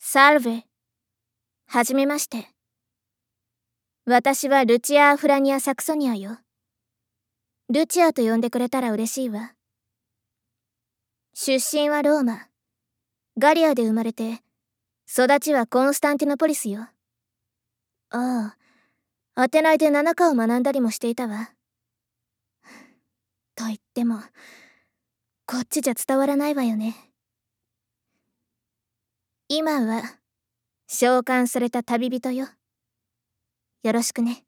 サルベ。はじめまして。私はルチア・アフラニア・サクソニアよ。ルチアと呼んでくれたら嬉しいわ。出身はローマ。ガリアで生まれて、育ちはコンスタンティノポリスよ。ああ、アテナイで7課を学んだりもしていたわ。と言っても、こっちじゃ伝わらないわよね。今は、召喚された旅人よ。よろしくね。